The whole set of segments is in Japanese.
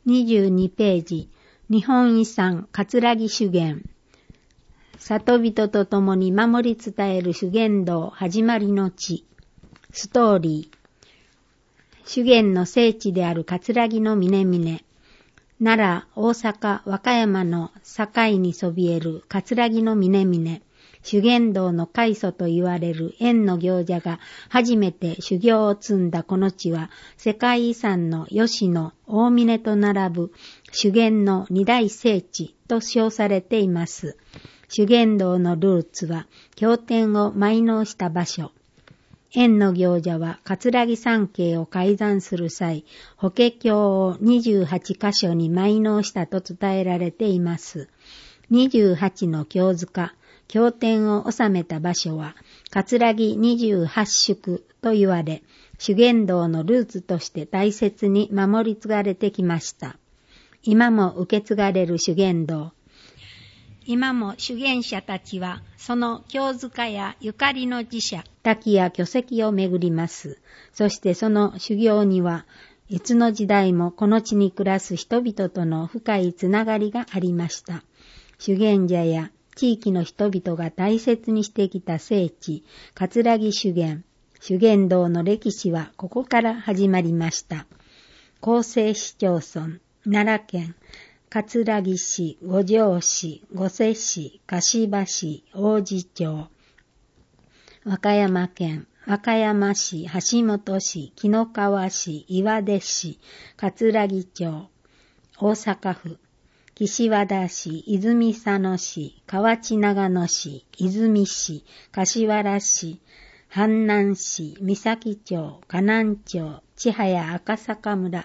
22ページ、日本遺産葛城修験。里人と共に守り伝える修験道始まりの地。ストーリー。修験の聖地である葛城の峰々。奈良、大阪、和歌山の境にそびえる葛城の峰々。修験道の開祖と言われる円の行者が初めて修行を積んだこの地は、世界遺産の吉野、大峰と並ぶ修験の二大聖地と称されています。修験道のルーツは経典を埋納した場所。円の行者は葛城山系を開山する際、法華経を28箇所に埋納したと伝えられています。28の経塚、経典を収めた場所は、葛城28宿と言われ、修験道のルーツとして大切に守り継がれてきました。今も受け継がれる修験道。今も修験者たちは、その経塚やゆかりの寺社、滝や巨石を巡ります。そしてその修行には、いつの時代もこの地に暮らす人々との深いつながりがありました。修験者や地域の人々が大切にしてきた聖地、葛城修験。修験道の歴史はここから始まりました。構成市町村、奈良県、葛城市、五條市、御所市、柏市、王子町。和歌山県、和歌山市、橋本市、紀の川市、岩出市、葛城町。大阪府、岸和田市、泉佐野市、河内長野市、泉市、柏原市、阪南市、三崎町、河南町、千早赤坂村。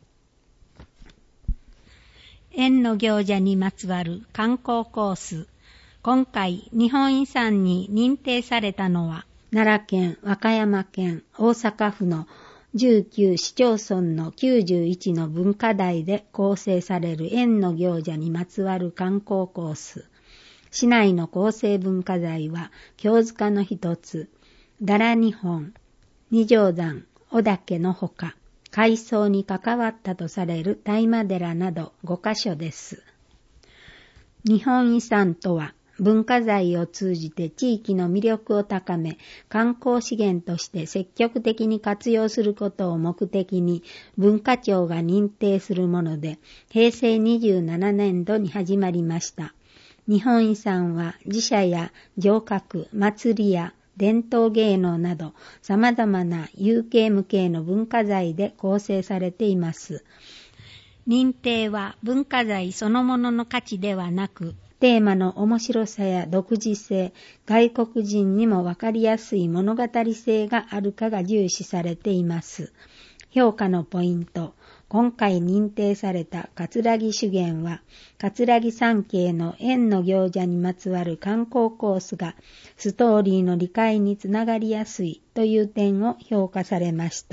円の行者にまつわる観光コース。今回、日本遺産に認定されたのは、奈良県、和歌山県、大阪府の19市町村の91の文化財で構成される円の行者にまつわる観光コース。市内の構成文化財は、経塚の一つ、奈良日本、二条山、小岳のほか、改装に関わったとされる大麻寺など5カ所です。日本遺産とは、文化財を通じて地域の魅力を高め、観光資源として積極的に活用することを目的に文化庁が認定するもので、平成27年度に始まりました。日本遺産は寺社や城郭、祭りや伝統芸能など様々な有形無形の文化財で構成されています。認定は文化財そのものの価値ではなく、テーマの面白さや独自性、外国人にもわかりやすい物語性があるかが重視されています。評価のポイント。今回認定された葛城修験は、葛城山系の円の行者にまつわる観光コースがストーリーの理解につながりやすいという点を評価されました。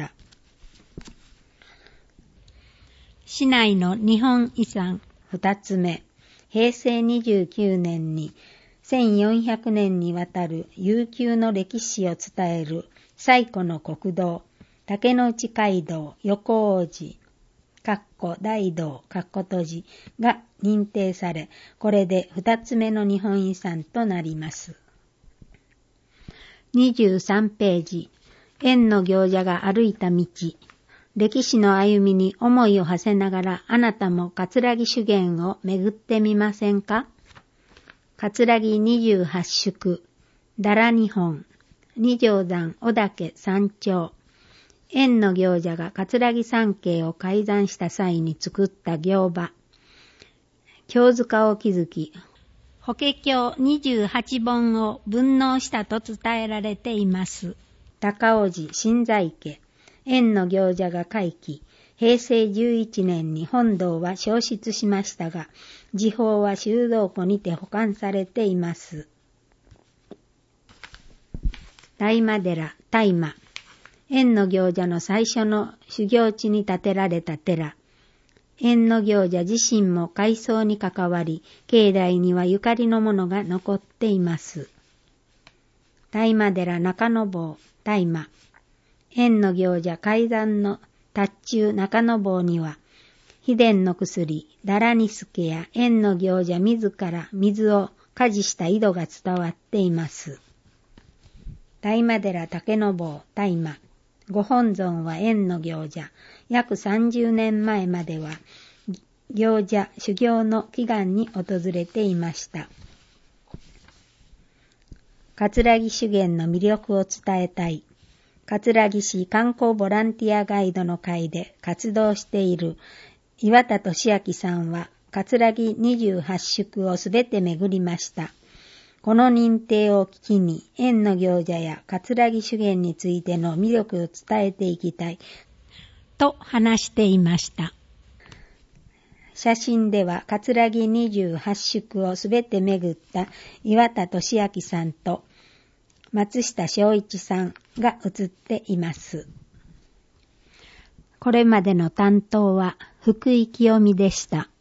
市内の日本遺産2つ目。平成29年に1400年にわたる悠久の歴史を伝える最古の国道、竹之内街道横王子、大道、閉じが認定され、これで2つ目の日本遺産となります。23ページ、円の行者が歩いた道。歴史の歩みに思いを馳せながらあなたも葛城修験を巡ってみませんか？葛城28宿、奈良日本、二条山小岳山頂。円の行者が葛城山系を開山した際に作った行場。経塚を築き、法華経28本を分納したと伝えられています。高尾寺新在家。円の行者が開基、平成11年に本堂は消失しましたが、寺宝は収蔵庫にて保管されています。大麻寺、大麻。円の行者の最初の修行地に建てられた寺。円の行者自身も改装に関わり、境内にはゆかりのものが残っています。大麻寺中野坊、大麻。円の行者開山の達中中野坊には、 秘伝の薬、ダラニスケや縁の行者自ら水を加持した井戸が伝わっています。大麻寺竹の坊大麻。ご本尊は縁の行者。約30年前までは行者修行の祈願に訪れていました。桂木修験の魅力を伝えたい。桂木市観光ボランティアガイドの会で活動している岩田俊明さんは桂木28宿をすべて巡りました。この認定を機に縁の行者や桂木修験についての魅力を伝えていきたいと話していました。写真では桂木28宿をすべて巡った岩田俊明さんと松下正一さんが写っています。これまでの担当は福井清美でした。